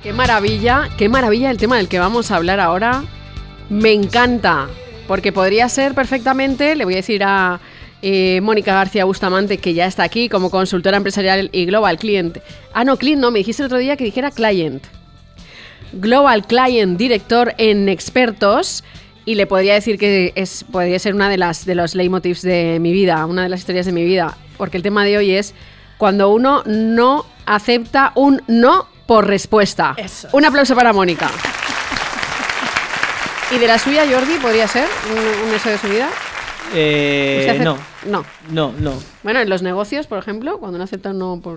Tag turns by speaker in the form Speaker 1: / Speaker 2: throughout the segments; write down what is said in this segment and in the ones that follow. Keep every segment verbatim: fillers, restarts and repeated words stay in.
Speaker 1: Qué maravilla, qué maravilla el tema del que vamos a hablar ahora. Me encanta, porque podría ser perfectamente, le voy a decir a eh, Mónica García Bustamante, que ya está aquí como consultora empresarial y Global Client. Ah, no, Client no, me dijiste el otro día que dijera Client. Global Client Director en Expertos. Y le podría decir que es, podría ser una de las de los leitmotivs de mi vida, una de las historias de mi vida, porque el tema de hoy es cuando uno no acepta un no por respuesta. Eso. Un aplauso para Mónica. ¿Y de la suya, Jordi, podría ser un, un eso de su vida?
Speaker 2: Eh, hace... no.
Speaker 1: No.
Speaker 2: No, no.
Speaker 1: Bueno, en los negocios, por ejemplo, cuando uno acepta un no por...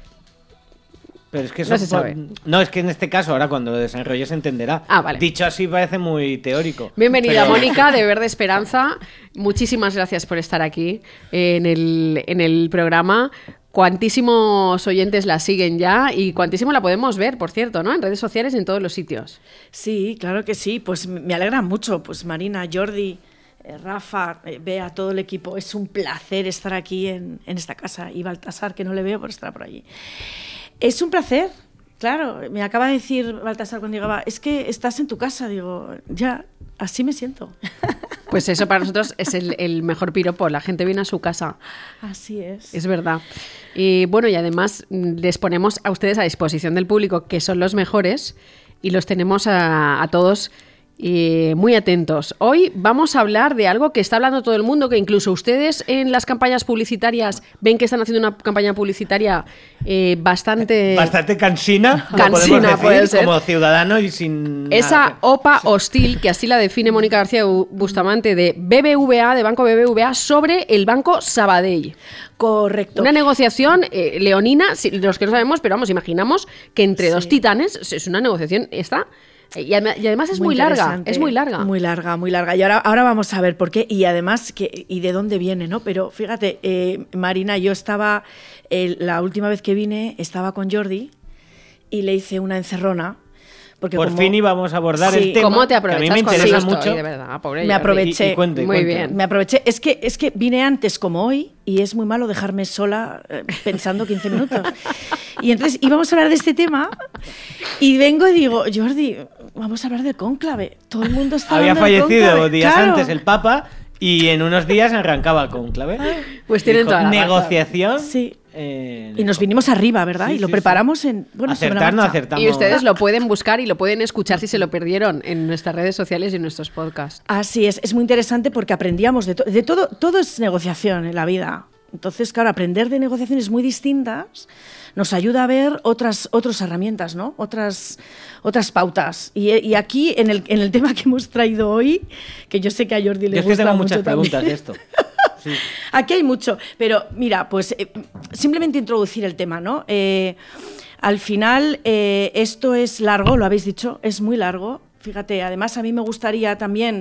Speaker 2: Pero es que eso
Speaker 1: no se sabe.
Speaker 2: No, es que en este caso, ahora cuando lo desarrolles se entenderá.
Speaker 1: Ah, vale.
Speaker 2: Dicho así parece muy teórico.
Speaker 1: Bienvenida,
Speaker 2: pero...
Speaker 1: Mónica, de Verde Esperanza. Muchísimas gracias por estar aquí en el, en el programa. Cuantísimos oyentes la siguen ya y cuantísimo la podemos ver, por cierto, ¿no? En redes sociales y en todos los sitios.
Speaker 3: Sí, claro que sí. Pues me alegra mucho. Pues Marina, Jordi, eh, Rafa, eh, Bea, todo el equipo. Es un placer estar aquí en, en esta casa. Y Baltasar, que no le veo por estar por allí. Es un placer, claro. Me acaba de decir Baltasar cuando llegaba, es que estás en tu casa. Digo, ya, así me siento.
Speaker 1: Pues eso para nosotros es el, el mejor piropo. La gente viene a su casa.
Speaker 3: Así es.
Speaker 1: Es verdad. Y bueno, y además les ponemos a ustedes a disposición del público, que son los mejores, y los tenemos a, a todos y muy atentos. Hoy vamos a hablar de algo que está hablando todo el mundo, que incluso ustedes en las campañas publicitarias ven que están haciendo una campaña publicitaria eh, bastante...
Speaker 2: Bastante cansina,
Speaker 1: cansina
Speaker 2: podemos decir,
Speaker 1: puede ser.
Speaker 2: Como ciudadano y sin...
Speaker 1: Esa
Speaker 2: nada.
Speaker 1: OPA hostil, que así la define Mónica García Bustamante, de B B V A, de Banco B B V A, sobre el Banco Sabadell.
Speaker 3: Correcto.
Speaker 1: Una negociación eh, leonina, si, los que no sabemos, pero vamos, imaginamos que entre sí. dos titanes es una negociación esta... Y además es muy, muy larga, es muy larga.
Speaker 3: Muy larga, muy larga. Y ahora, ahora vamos a ver por qué y además que, y de dónde viene, ¿no? Pero fíjate, eh, Marina, yo estaba, eh, la última vez que vine, estaba con Jordi y le hice una encerrona. Porque
Speaker 2: Por
Speaker 3: como,
Speaker 2: fin íbamos a abordar
Speaker 3: sí,
Speaker 2: el tema.
Speaker 1: ¿Cómo te aprovechas?
Speaker 2: Que a mí me interesa mucho.
Speaker 1: Estoy, de verdad, pobre
Speaker 3: me aproveché.
Speaker 2: Y, y cuente,
Speaker 1: muy
Speaker 2: cuente.
Speaker 1: bien.
Speaker 3: Me aproveché. Es que, es que vine antes como hoy y es muy malo dejarme sola eh, pensando quince minutos. Y entonces íbamos a hablar de este tema y vengo y digo, Jordi, vamos a hablar del cónclave. Todo el mundo está
Speaker 2: Había fallecido días
Speaker 3: claro.
Speaker 2: antes el Papa y en unos días arrancaba el cónclave.
Speaker 1: Pues tienen toda la
Speaker 2: negociación.
Speaker 3: Sí.
Speaker 2: Eh,
Speaker 3: y nos vinimos arriba, ¿verdad?
Speaker 2: Sí,
Speaker 3: y lo
Speaker 2: sí,
Speaker 3: preparamos
Speaker 2: sí.
Speaker 3: en... Bueno,
Speaker 2: acertar no acertamos.
Speaker 1: Y ustedes lo pueden buscar y lo pueden escuchar si se lo perdieron en nuestras redes sociales y en nuestros podcasts.
Speaker 3: Así es, es muy interesante porque aprendíamos de, to- de todo, todo es negociación en la vida. Entonces, claro, aprender de negociaciones muy distintas nos ayuda a ver otras, otras herramientas, ¿no? Otras, otras pautas. Y, y aquí, en el, en el tema que hemos traído hoy, que yo sé que a Jordi le
Speaker 2: yo es
Speaker 3: gusta
Speaker 2: que tengo
Speaker 3: mucho
Speaker 2: muchas
Speaker 3: también.
Speaker 2: preguntas de esto. Sí.
Speaker 3: Aquí hay mucho, pero mira, pues eh, simplemente introducir el tema, ¿no? Eh, al final, eh, esto es largo, lo habéis dicho, es muy largo. Fíjate, además a mí me gustaría también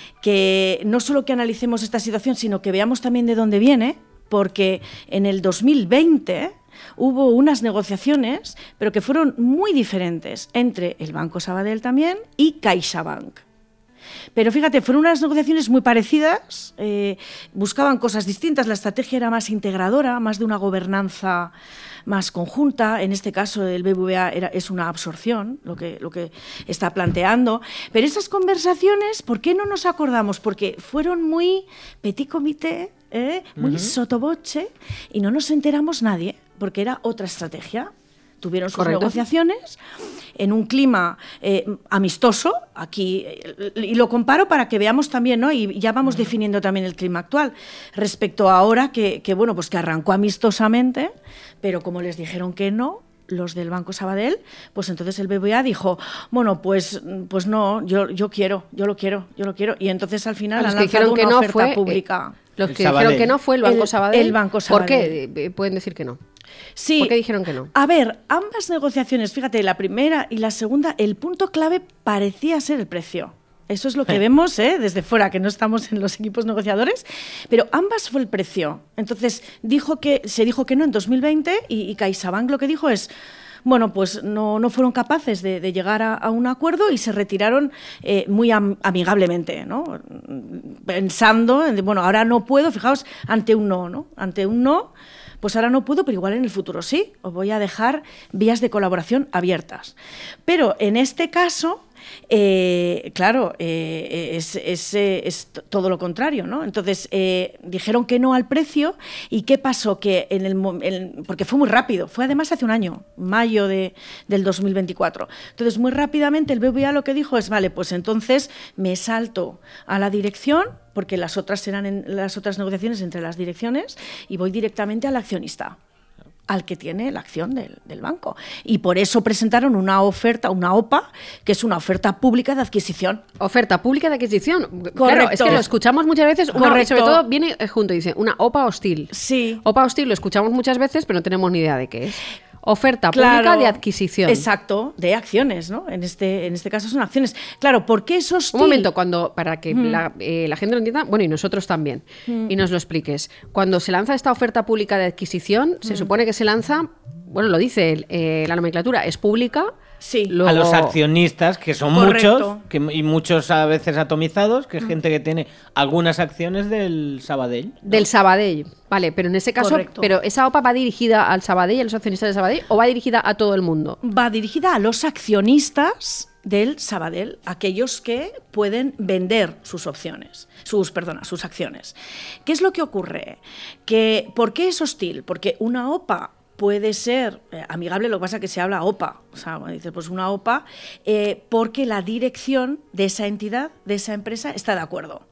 Speaker 3: que no solo que analicemos esta situación, sino que veamos también de dónde viene, porque en el dos mil veinte hubo unas negociaciones, pero que fueron muy diferentes entre el Banco Sabadell también y CaixaBank. Pero fíjate, fueron unas negociaciones muy parecidas, eh, buscaban cosas distintas, la estrategia era más integradora, más de una gobernanza más conjunta, en este caso el B B V A era, es una absorción, lo que, lo que está planteando, pero esas conversaciones, ¿por qué no nos acordamos? Porque fueron muy petit comité, ¿eh? muy uh-huh. sotoboche, y no nos enteramos nadie, porque era otra estrategia. Tuvieron sus Correcto. negociaciones en un clima eh, amistoso, aquí, eh, y lo comparo para que veamos también, ¿no? Y ya vamos definiendo también el clima actual, respecto a ahora que, que, bueno, pues que arrancó amistosamente, pero como les dijeron que no, los del Banco Sabadell, pues entonces el B B V A dijo, bueno, pues, pues no, yo, yo quiero, yo lo quiero, yo lo quiero, y entonces al final han lanzado una
Speaker 1: que no
Speaker 3: oferta
Speaker 1: fue,
Speaker 3: pública.
Speaker 1: Eh, los que dijeron que no fue el Banco
Speaker 3: el,
Speaker 1: Sabadell.
Speaker 3: El Banco Sabadell.
Speaker 1: ¿Por qué pueden decir que no?
Speaker 3: Sí.
Speaker 1: ¿Por qué dijeron que no?
Speaker 3: A ver, ambas negociaciones, fíjate, la primera y la segunda, el punto clave parecía ser el precio. Eso es lo que vemos ¿eh? desde fuera, que no estamos en los equipos negociadores, pero ambas fue el precio. Entonces, dijo que, se dijo que no en dos mil veinte y, y CaixaBank lo que dijo es, bueno, pues no, no fueron capaces de, de llegar a, a un acuerdo y se retiraron eh, muy am, amigablemente, ¿no? Pensando, en, bueno, ahora no puedo, fijaos, ante un no, ¿no? Ante un no, pues ahora no puedo, pero igual en el futuro sí, os voy a dejar vías de colaboración abiertas. Pero en este caso, Eh, claro, eh, es, es, es todo lo contrario, ¿no? Entonces, eh, dijeron que no al precio, ¿y qué pasó? Que en el, en, porque fue muy rápido, fue además hace un año, mayo de, del dos mil veinticuatro. Entonces, muy rápidamente el B B V A lo que dijo es, vale, pues entonces me salto a la dirección, porque las otras eran en, las otras negociaciones entre las direcciones, y voy directamente al accionista, al que tiene la acción del, del banco. Y por eso presentaron una oferta, una O P A, que es una oferta pública de adquisición.
Speaker 1: Oferta pública de adquisición.
Speaker 3: Correcto.
Speaker 1: Claro, es que lo escuchamos muchas veces, una,
Speaker 3: Correcto.
Speaker 1: sobre todo viene junto, dice, una O P A hostil.
Speaker 3: Sí.
Speaker 1: O P A hostil lo escuchamos muchas veces, pero no tenemos ni idea de qué es. Oferta
Speaker 3: Claro,
Speaker 1: pública de adquisición.
Speaker 3: Exacto, de acciones, ¿no? En este, en este caso son acciones. Claro, ¿por qué es hostil?
Speaker 1: Un momento, cuando para que mm. la, eh, la gente lo entienda, bueno, y nosotros también, mm. y nos lo expliques. Cuando se lanza esta oferta pública de adquisición, mm. se supone que se lanza, bueno, lo dice eh, la nomenclatura, es pública.
Speaker 3: Sí.
Speaker 2: Luego... A los accionistas, que son
Speaker 3: Correcto.
Speaker 2: muchos, que, y muchos a veces atomizados, que es mm. gente que tiene algunas acciones del Sabadell, ¿no?
Speaker 1: Del Sabadell, vale, pero en ese caso,
Speaker 3: Correcto.
Speaker 1: pero ¿esa O P A va dirigida al Sabadell, a los accionistas del Sabadell, o va dirigida a todo el mundo?
Speaker 3: Va dirigida a los accionistas del Sabadell, aquellos que pueden vender sus opciones, sus, perdona, sus acciones. ¿Qué es lo que ocurre? Que, ¿por qué es hostil? Porque una O P A puede ser eh, amigable, lo que pasa es que se habla O P A, o sea, bueno, dice, pues una O P A, eh, porque la dirección de esa entidad, de esa empresa, está de acuerdo.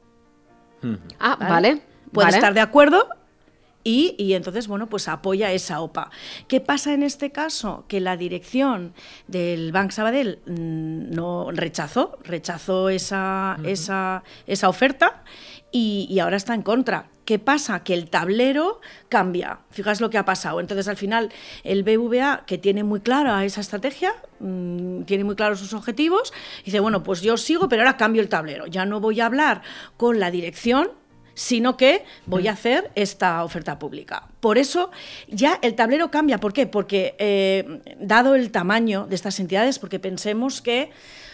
Speaker 1: Ah, vale. vale
Speaker 3: Puede
Speaker 1: vale.
Speaker 3: estar de acuerdo y, y entonces, bueno, pues apoya esa O P A. ¿Qué pasa en este caso? Que la dirección del Banc Sabadell mmm, no rechazó, rechazó esa, uh-huh. esa, esa oferta y, y ahora está en contra. ¿Qué pasa? Que el tablero cambia. Fijaos lo que ha pasado. Entonces, al final, el B B V A, que tiene muy clara esa estrategia, mmm, tiene muy claros sus objetivos, dice, bueno, pues yo sigo, pero ahora cambio el tablero. Ya no voy a hablar con la dirección, sino que voy a hacer esta oferta pública. Por eso ya el tablero cambia. ¿Por qué? Porque, eh, dado el tamaño de estas entidades, porque pensemos que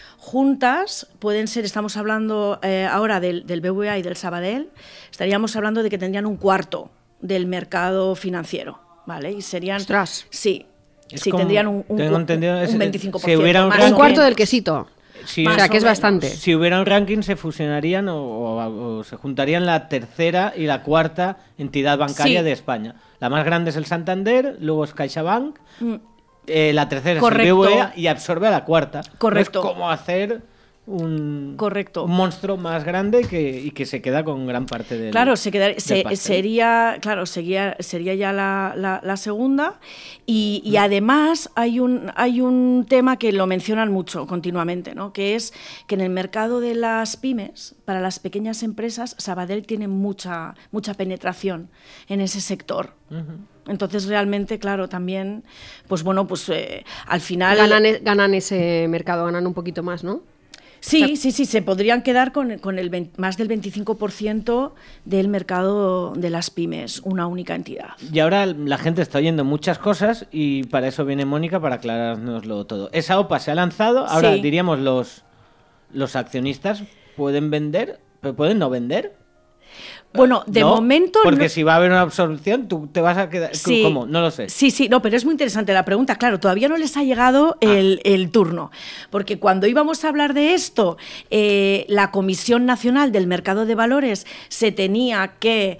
Speaker 3: juntas pueden ser, estamos hablando eh, ahora del, del B B V A y del Sabadell, estaríamos hablando de que tendrían un cuarto del mercado financiero, ¿vale? Y serían...
Speaker 1: ¡Ostras!
Speaker 3: Sí,
Speaker 2: es
Speaker 3: sí
Speaker 2: como,
Speaker 3: tendrían un, un,
Speaker 2: tengo entendido,
Speaker 3: un veinticinco por ciento.
Speaker 2: Si hubiera un,
Speaker 3: más
Speaker 1: un
Speaker 3: o
Speaker 1: cuarto
Speaker 3: menos.
Speaker 1: del quesito.
Speaker 2: Si,
Speaker 1: o sea, que es bastante.
Speaker 2: Si hubiera un ranking, se fusionarían o, o, o se juntarían la tercera y la cuarta entidad bancaria
Speaker 3: sí.
Speaker 2: de España. La más grande es el Santander, luego es CaixaBank, mm. eh, la tercera
Speaker 3: Correcto.
Speaker 2: es el B B V A y absorbe a la cuarta.
Speaker 3: Correcto.
Speaker 2: No es como hacer un,
Speaker 3: Correcto.
Speaker 2: un monstruo más grande que, y que se queda con gran parte del
Speaker 3: Claro, se quedar,
Speaker 2: del
Speaker 3: se,
Speaker 2: pastel.
Speaker 3: sería, claro, sería, sería ya la, la, la segunda y, y además hay un, hay un tema que lo mencionan mucho continuamente, ¿no? Que es que en el mercado de las pymes, para las pequeñas empresas, Sabadell tiene mucha, mucha penetración en ese sector. Uh-huh. Entonces, realmente, claro, también, pues bueno, pues eh, al final...
Speaker 1: Ganan, ganan ese mercado, ganan un poquito más, ¿no?
Speaker 3: Sí,
Speaker 1: o sea,
Speaker 3: sí, sí, se podrían quedar con, con el veinte, más del veinticinco por ciento del mercado de las pymes, una única entidad.
Speaker 2: Y ahora la gente está oyendo muchas cosas y para eso viene Mónica para aclarárnoslo todo. Esa O P A se ha lanzado, ahora
Speaker 3: sí.
Speaker 2: diríamos los, los accionistas pueden vender, pero pueden no vender.
Speaker 3: Bueno, de
Speaker 2: no,
Speaker 3: momento...
Speaker 2: Porque
Speaker 3: no...
Speaker 2: si va a haber una absorción, tú te vas a quedar...
Speaker 3: Sí,
Speaker 2: ¿Cómo? No lo sé.
Speaker 3: Sí, sí, no, pero es muy interesante la pregunta. Claro, todavía no les ha llegado el, ah. el turno. Porque cuando íbamos a hablar de esto, eh, la Comisión Nacional del Mercado de Valores se tenía que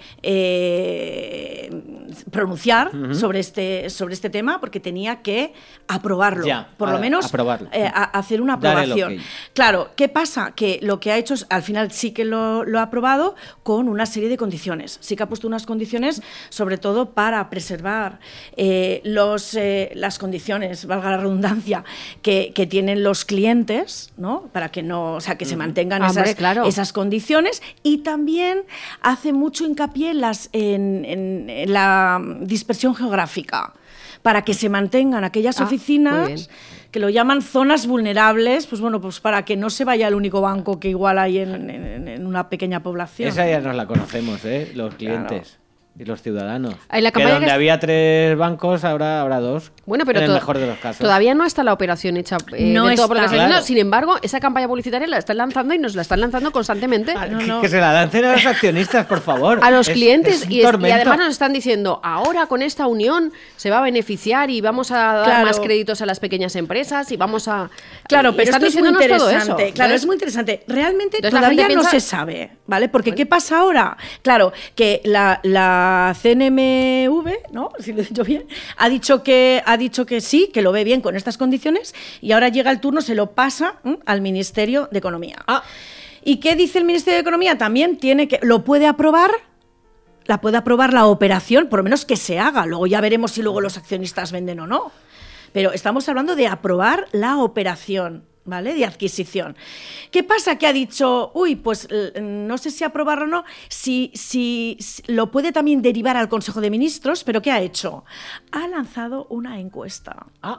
Speaker 3: eh, pronunciar uh-huh. sobre, este, sobre este tema, porque tenía que aprobarlo.
Speaker 2: Ya,
Speaker 3: por
Speaker 2: a,
Speaker 3: lo menos
Speaker 2: aprobarlo.
Speaker 3: Eh, a, hacer una aprobación.
Speaker 2: Okay.
Speaker 3: Claro, ¿qué pasa? Que lo que ha hecho es, al final sí que lo, lo ha aprobado con una serie de condiciones. Sí que ha puesto unas condiciones, sobre todo para preservar eh, los, eh, las condiciones, valga la redundancia, que, que tienen los clientes, ¿no? Para que no, o sea, que mm. se mantengan
Speaker 1: Hombre,
Speaker 3: esas,
Speaker 1: claro.
Speaker 3: esas condiciones, y también hace mucho hincapié en, las, en, en, en la dispersión geográfica, para que se mantengan aquellas
Speaker 1: ah,
Speaker 3: oficinas que lo llaman zonas vulnerables, pues bueno, pues para que no se vaya el único banco que igual hay en, en, en una pequeña población.
Speaker 2: Esa ya nos la conocemos, ¿eh? Los clientes.
Speaker 3: Claro.
Speaker 2: y los ciudadanos.
Speaker 1: En la
Speaker 2: que
Speaker 1: campaña
Speaker 2: donde
Speaker 1: que-
Speaker 2: había tres bancos, ahora habrá dos.
Speaker 1: Bueno, pero
Speaker 2: en el
Speaker 1: to-
Speaker 2: mejor de los casos.
Speaker 1: todavía no está la operación hecha eh,
Speaker 3: No
Speaker 1: del todo por lo que
Speaker 3: está.
Speaker 1: estoy diciendo.
Speaker 2: Claro.
Speaker 1: Sin embargo, esa campaña publicitaria la están lanzando y nos la están lanzando constantemente
Speaker 2: Ah,
Speaker 3: No,
Speaker 2: que,
Speaker 3: no.
Speaker 2: que se la lancen a los accionistas, por favor.
Speaker 1: a los
Speaker 2: Es-
Speaker 1: clientes
Speaker 2: es un
Speaker 1: y, es- y
Speaker 2: tormento.
Speaker 1: además nos están diciendo, ahora con esta unión se va a beneficiar y vamos a dar
Speaker 3: Claro.
Speaker 1: más créditos a las pequeñas empresas y vamos a...
Speaker 3: Claro,
Speaker 1: y
Speaker 3: pero
Speaker 1: están
Speaker 3: esto es muy
Speaker 1: diciéndonos todo
Speaker 3: interesante.
Speaker 1: eso.
Speaker 3: Claro,
Speaker 1: Entonces,
Speaker 3: es muy interesante. Realmente
Speaker 1: Entonces la
Speaker 3: todavía
Speaker 1: gente
Speaker 3: no
Speaker 1: piensa-
Speaker 3: se sabe, ¿vale? Porque ¿qué pasa ahora? Claro, que la, la C N M V, ¿no? Si lo he dicho bien, ha dicho que ha dicho que sí, que lo ve bien con estas condiciones y ahora llega el turno, se lo pasa ¿m? al Ministerio de Economía.
Speaker 2: Ah.
Speaker 3: ¿Y qué dice el Ministerio de Economía? También tiene que lo puede aprobar. La puede aprobar la operación, por lo menos que se haga. Luego ya veremos si luego los accionistas venden o no. Pero estamos hablando de aprobar la operación, ¿vale? De adquisición. ¿Qué pasa? Que ha dicho, uy, pues eh, no sé si aprobar o no, si, si, si lo puede también derivar al Consejo de Ministros, pero ¿qué ha hecho? Ha lanzado una encuesta.
Speaker 2: Ah,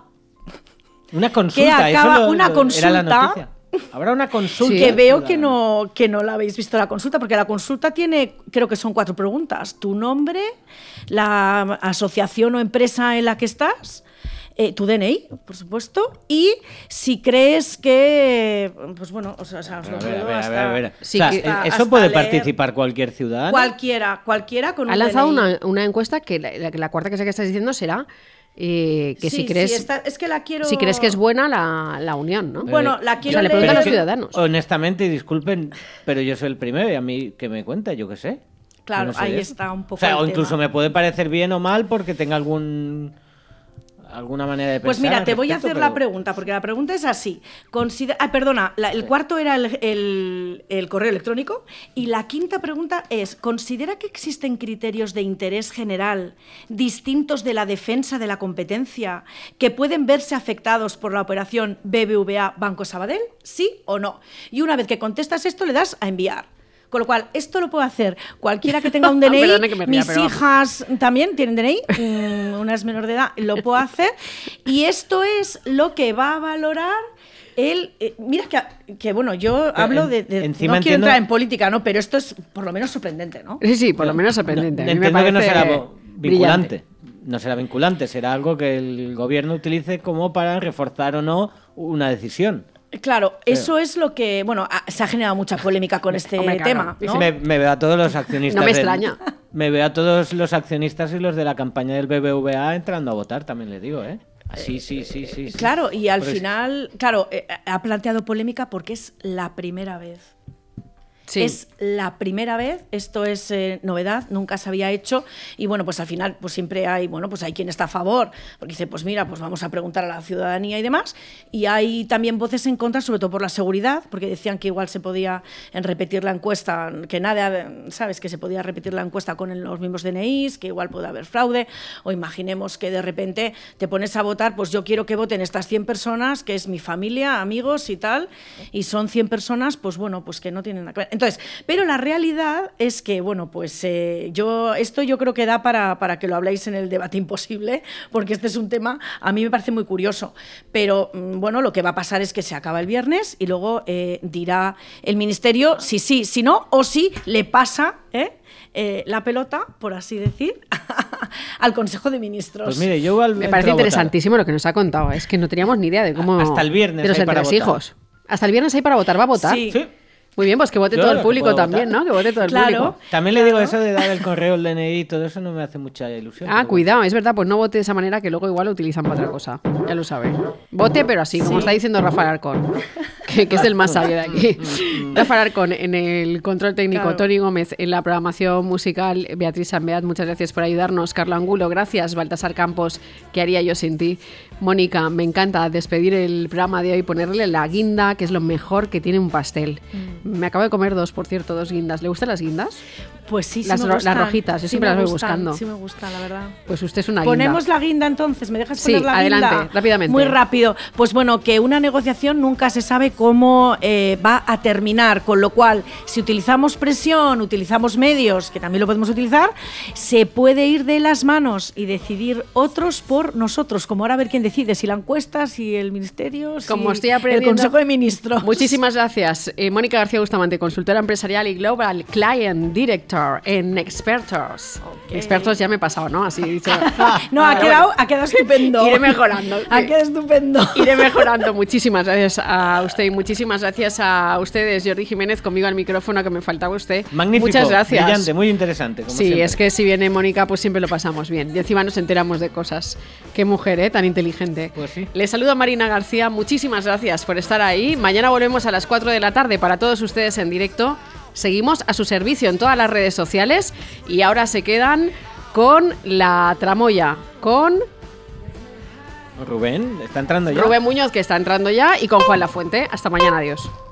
Speaker 2: una consulta. eso
Speaker 3: acaba-
Speaker 2: lo-
Speaker 3: una
Speaker 2: lo-
Speaker 3: consulta.
Speaker 2: Era la noticia. Habrá una consulta.
Speaker 1: Sí.
Speaker 3: Que veo que
Speaker 2: ciudadana.
Speaker 3: no, que no la habéis visto la consulta, porque la consulta tiene, creo que son cuatro preguntas. Tu nombre, la asociación o empresa en la que estás, eh, tu D N I, por supuesto, y si crees que, pues bueno, o sea, o sea, os
Speaker 2: A
Speaker 3: lo
Speaker 2: ver, a
Speaker 3: puedo
Speaker 2: ver, a
Speaker 3: hasta-
Speaker 2: ver, a ver.
Speaker 1: Sí,
Speaker 2: O sea,
Speaker 1: que-
Speaker 2: ¿e-
Speaker 3: hasta-
Speaker 2: ¿eso
Speaker 3: hasta
Speaker 2: puede
Speaker 3: leer.
Speaker 2: participar cualquier ciudadano?
Speaker 3: Cualquiera, cualquiera con
Speaker 1: ha
Speaker 3: un
Speaker 1: lanzado
Speaker 3: D N I.
Speaker 1: una, una encuesta que la, la- la cuarta que sé que estás diciendo será eh, que
Speaker 3: Sí,
Speaker 1: si crees...
Speaker 3: sí, está- es que la quiero...
Speaker 1: Si crees que es buena la, la unión, ¿no?
Speaker 3: Bueno, la
Speaker 2: Eh,
Speaker 3: quiero
Speaker 1: o sea, le
Speaker 3: leer-
Speaker 1: preguntan a los
Speaker 2: es que,
Speaker 1: ciudadanos.
Speaker 2: Honestamente, y disculpen, pero yo soy el primero y a mí que me cuenta, yo qué sé.
Speaker 3: Claro,
Speaker 2: Yo no sé
Speaker 3: ahí
Speaker 2: de eso.
Speaker 3: está un poco
Speaker 2: O sea,
Speaker 3: el
Speaker 2: o incluso
Speaker 3: tema.
Speaker 2: me puede parecer bien o mal porque tenga algún alguna manera de pensar.
Speaker 3: Pues mira,
Speaker 2: al
Speaker 3: te voy a
Speaker 2: respecto,
Speaker 3: hacer la
Speaker 2: pero-
Speaker 3: pregunta, porque la pregunta es así. Considera- ah, perdona, la- el cuarto era el, el- el correo electrónico y la quinta pregunta es, ¿considera que existen criterios de interés general distintos de la defensa de la competencia que pueden verse afectados por la operación B B V A Banco Sabadell? ¿Sí o no? Y una vez que contestas esto, le das a enviar. Con lo cual, esto lo puede hacer cualquiera que tenga un D N I,
Speaker 1: Perdona que me ría,
Speaker 3: mis
Speaker 1: pero vamos.
Speaker 3: hijas también tienen D N I, mm, una es menor de edad, lo puedo hacer. Y esto es lo que va a valorar el... eh, mira que, que, bueno, yo hablo
Speaker 2: en-
Speaker 3: de... de-
Speaker 2: encima
Speaker 3: no quiero
Speaker 2: entiendo-
Speaker 3: entrar en política, ¿no? Pero esto es por lo menos sorprendente, ¿no?
Speaker 1: Sí, sí, por lo menos sorprendente.
Speaker 2: No,
Speaker 1: A mí me
Speaker 2: entiendo que no
Speaker 1: parece
Speaker 2: será vo-
Speaker 1: brillante.
Speaker 2: vinculante. No será vinculante, será algo que el gobierno utilice como para reforzar o no una decisión.
Speaker 3: Claro, eso es lo que... Bueno, ha- se ha generado mucha polémica con este
Speaker 1: Hombre, claro.
Speaker 3: tema,
Speaker 2: Y
Speaker 3: ¿no?
Speaker 2: si me, me veo a todos los accionistas.
Speaker 1: No me
Speaker 2: del-
Speaker 1: extraña.
Speaker 2: me veo a todos los accionistas y los de la campaña del B B V A entrando a votar, también le digo, ¿eh? Sí, sí, sí, sí. sí.
Speaker 3: Claro, y al
Speaker 2: Por eso-
Speaker 3: final, claro, eh, ha planteado polémica porque es la primera vez.
Speaker 1: Sí.
Speaker 3: Es la primera vez, esto es eh, novedad, nunca se había hecho y bueno, pues al final pues siempre hay, bueno, pues hay quien está a favor, porque dice, pues mira, pues vamos a preguntar a la ciudadanía y demás, y hay también voces en contra, sobre todo por la seguridad, porque decían que igual se podía en repetir la encuesta, que nada, sabes, que se podía repetir la encuesta con el- los mismos D N Is, que igual puede haber fraude, o imaginemos que de repente te pones a votar, pues yo quiero que voten estas cien personas, que es mi familia, amigos y tal, y son cien personas, pues bueno, pues que no tienen nada que ver. Entonces, pero la realidad es que, bueno, pues eh, yo esto yo creo que da para, para que lo habléis en el debate imposible, porque este es un tema, a mí me parece muy curioso. Pero, mm, bueno, lo que va a pasar es que se acaba el viernes y luego eh, dirá el Ministerio si sí, si no, o si le pasa ¿eh? Eh, la pelota, por así decir, al Consejo de Ministros.
Speaker 2: Pues mire, yo igual
Speaker 1: Me
Speaker 2: entro
Speaker 1: parece
Speaker 2: a votar.
Speaker 1: interesantísimo lo que nos ha contado. Es que no teníamos ni idea de cómo...
Speaker 2: Hasta el viernes
Speaker 1: de los
Speaker 2: hay para
Speaker 1: entresijos. Hasta el viernes hay para votar. ¿Va a votar?
Speaker 3: Sí.
Speaker 2: Sí.
Speaker 1: Muy bien, pues que vote
Speaker 2: Yo
Speaker 1: todo
Speaker 2: lo
Speaker 1: el
Speaker 2: que
Speaker 1: público
Speaker 2: puedo
Speaker 1: también,
Speaker 2: votar.
Speaker 1: ¿no? Que vote todo el
Speaker 3: Claro.
Speaker 1: público.
Speaker 2: También le digo eso de dar el correo, el D N I y todo eso no me hace mucha ilusión.
Speaker 1: Ah,
Speaker 2: pero
Speaker 1: cuidado, es verdad, pues no vote de esa manera que luego igual lo utilizan para otra cosa. Ya lo sabe. Vote, pero así, como
Speaker 3: Sí.
Speaker 1: está diciendo Rafael Arcón, que, que es el más sabio de aquí. Rafael Arcón en el control técnico,
Speaker 3: Claro.
Speaker 1: Tony Gómez en la programación musical, Beatriz Sanbeat, muchas gracias por ayudarnos. Carlo Angulo, gracias. Baltasar Campos, ¿qué haría yo sin ti? Mónica, me encanta despedir el programa de hoy, ponerle la guinda, que es lo mejor que tiene un pastel.
Speaker 3: Mm.
Speaker 1: Me acabo de comer dos, por cierto, dos guindas. ¿Le gustan las guindas?
Speaker 3: Pues sí, sí
Speaker 1: Las
Speaker 3: me
Speaker 1: ro-
Speaker 3: gustan.
Speaker 1: las rojitas, yo
Speaker 3: Sí
Speaker 1: siempre
Speaker 3: me
Speaker 1: las voy
Speaker 3: gustan,
Speaker 1: buscando.
Speaker 3: Sí me gustan, la verdad.
Speaker 1: Pues usted es una guinda.
Speaker 3: Ponemos la guinda entonces, ¿me dejas
Speaker 1: Sí,
Speaker 3: poner la
Speaker 1: adelante,
Speaker 3: guinda?
Speaker 1: rápidamente.
Speaker 3: Muy rápido. Pues bueno, que una negociación nunca se sabe cómo eh, va a terminar, con lo cual, si utilizamos presión, utilizamos medios, que también lo podemos utilizar, se puede ir de las manos y decidir otros por nosotros, como ahora a ver quién decide, si la encuesta, si el ministerio, si
Speaker 1: Como estoy
Speaker 3: el
Speaker 1: aprendiendo.
Speaker 3: Consejo de Ministros.
Speaker 1: Muchísimas gracias. Eh, Mónica García Bustamante, consultora empresarial y Global Client Director Expertor, en Expertos. Okay. Expertos ya me he pasado, ¿no? Así he dicho.
Speaker 3: No, ha quedado, ha quedado estupendo.
Speaker 1: Iré mejorando.
Speaker 3: Ha quedado estupendo.
Speaker 1: Iré mejorando. Muchísimas gracias a usted y muchísimas gracias a ustedes, Jordi Jiménez, conmigo al micrófono, que me faltaba usted.
Speaker 2: Magnífico.
Speaker 1: Muchas gracias.
Speaker 2: Brillante, muy interesante. Como
Speaker 1: sí,
Speaker 2: siempre.
Speaker 1: Es que si viene Mónica, pues siempre lo pasamos bien. Y encima nos enteramos de cosas. Qué mujer, ¿eh? Tan inteligente.
Speaker 2: Pues sí.
Speaker 1: Le saludo a Marina García. Muchísimas gracias por estar ahí. Mañana volvemos a las cuatro de la tarde para todos ustedes en directo. Seguimos a su servicio en todas las redes sociales y ahora se quedan con la tramoya, con
Speaker 2: Rubén, ¿está entrando ya?
Speaker 1: Rubén Muñoz, que está entrando ya, y con Juan Lafuente. Hasta mañana, adiós.